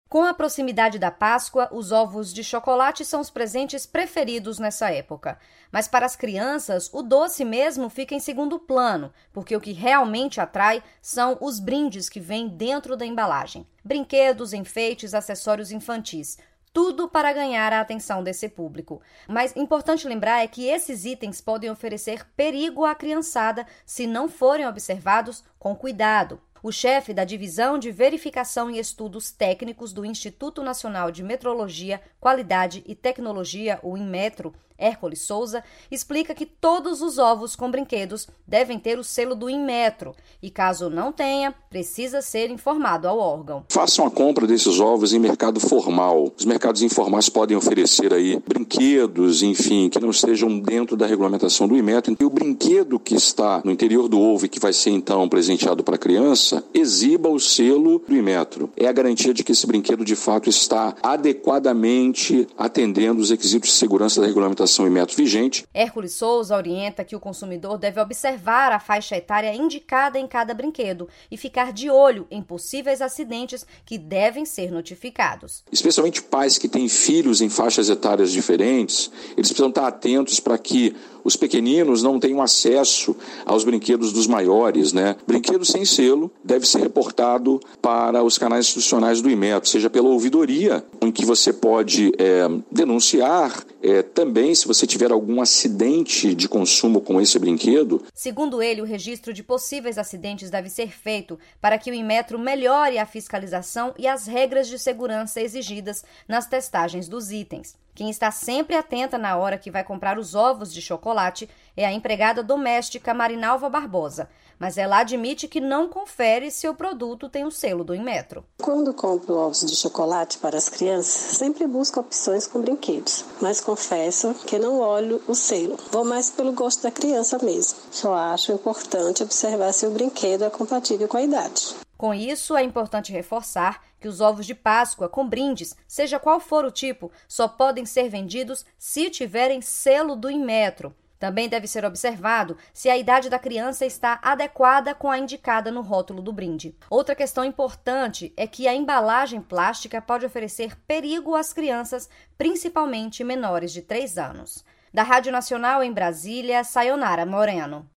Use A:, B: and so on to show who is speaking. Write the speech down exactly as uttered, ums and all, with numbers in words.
A: Com a proximidade da Páscoa, os ovos de chocolate são os presentes preferidos nessa época. Mas para as crianças, o doce mesmo fica em segundo plano, porque o que realmente atrai são os brindes que vêm dentro da embalagem. Brinquedos, enfeites, acessórios infantis. Tudo para ganhar a atenção desse público. Mas importante lembrar é que esses itens podem oferecer perigo à criançada se não forem observados com cuidado. O chefe da Divisão de Verificação e Estudos Técnicos do Instituto Nacional de Metrologia, Qualidade e Tecnologia, o Inmetro, Hércules Souza, explica que todos os ovos com brinquedos devem ter o selo do Inmetro e, caso não tenha, precisa ser informado ao órgão.
B: Façam a compra desses ovos em mercado formal. Os mercados informais podem oferecer aí brinquedos, enfim, que não estejam dentro da regulamentação do Inmetro. E o brinquedo que está no interior do ovo e que vai ser então presenteado para a criança, exiba o selo do Inmetro. É a garantia de que esse brinquedo de fato está adequadamente atendendo os requisitos de segurança da regulamentação Inmetro vigente.
A: Hércules Souza orienta que o consumidor deve observar a faixa etária indicada em cada brinquedo e ficar de olho em possíveis acidentes que devem ser notificados.
B: Especialmente pais que têm filhos em faixas etárias diferentes, eles precisam estar atentos para que os pequeninos não tenham acesso aos brinquedos dos maiores, né? Brinquedo sem selo deve ser reportado para os canais institucionais do Inmetro, seja pela ouvidoria, em que você pode é, denunciar, é, também se você tiver algum acidente de consumo com esse brinquedo.
A: Segundo ele, o registro de possíveis acidentes deve ser feito para que o Inmetro melhore a fiscalização e as regras de segurança exigidas nas testagens dos itens. Quem está sempre atenta na hora que vai comprar os ovos de chocolate é a empregada doméstica Marinalva Barbosa, mas ela admite que não confere se o produto tem o selo do Inmetro.
C: Quando compro ovos de chocolate para as crianças, sempre busco opções com brinquedos, mas confesso que não olho o selo. Vou mais pelo gosto da criança mesmo. Só acho importante observar se o brinquedo é compatível com a idade.
A: Com isso, é importante reforçar que os ovos de Páscoa com brindes, seja qual for o tipo, só podem ser vendidos se tiverem selo do Inmetro. Também deve ser observado se a idade da criança está adequada com a indicada no rótulo do brinde. Outra questão importante é que a embalagem plástica pode oferecer perigo às crianças, principalmente menores de três anos. Da Rádio Nacional em Brasília, Sayonara Moreno.